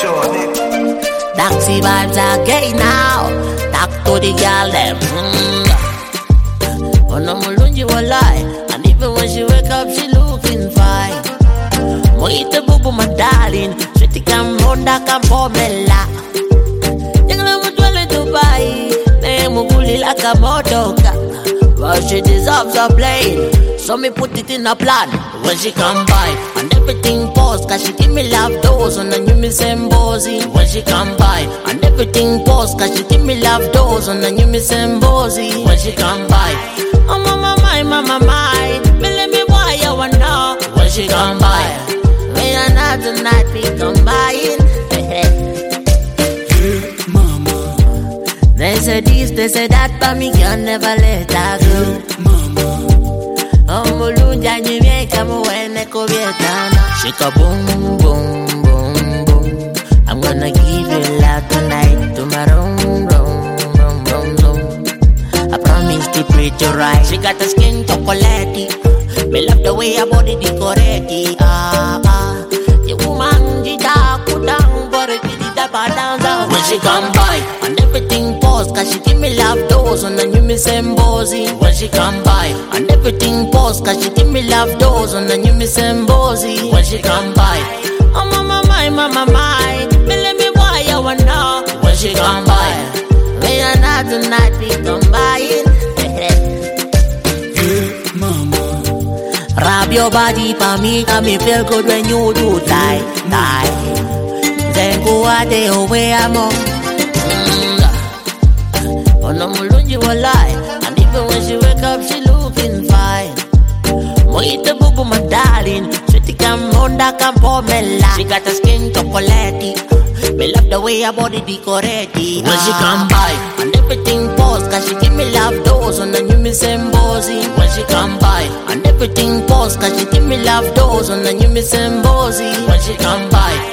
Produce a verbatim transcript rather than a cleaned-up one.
Taxi vibes are gay now. Talk to the girl them. Mm. On a mulunji will lie, and even when she wake up, she looking fine. Moite bubu my darling, sweetie come ronda come pomela. Yangla mutwele Dubai, ne muguli like a motoka. But she deserves a plane, so me put it in a plan. When she come by, and everything pause, cause she give me love dose, and then you miss embossy. When she come by, and everything pause, cause she give me love dose, and then you miss embossy. When she come by, oh mama my, mama my, me let me why you wanna know. When she come by, me and her tonight we combine. Hey mama, they say this, they say that, but me can never let her go. Mama, oh mulunja nyimye kama wene kobietana. Shika boom boom boom boom. I'm gonna give you love tonight, tomorrow, room room room room. I promise to treat you right. She got the skin chocolatey. Me love the way her body decorated. Ah ah, the woman she dark down, but it did that down down. When she come by, and everything pause, cause she give me love dose, and then you miss embossy. When she come by, and everything pause, cause she give me love dose, and then you miss embossy. When she come by, oh mama my, mama my, me let me why you wanna know. When she come by, me and her tonight we combine. Rub your body for me, and me feel good when you do die, die. Then go a day away, I'm on. On a mulunji will lie, and even when she wake up, she looking fine. Moite bubu my darling, sweetie come ronda come pomela. She got the skin chocolatey. Me love the way her body decorated. When ah. she come by, and everything pause, cause she give me love dose, and then you miss embossy. When she come by, and everything pause, cause she give me love dose, and then you miss embossy. When she come by,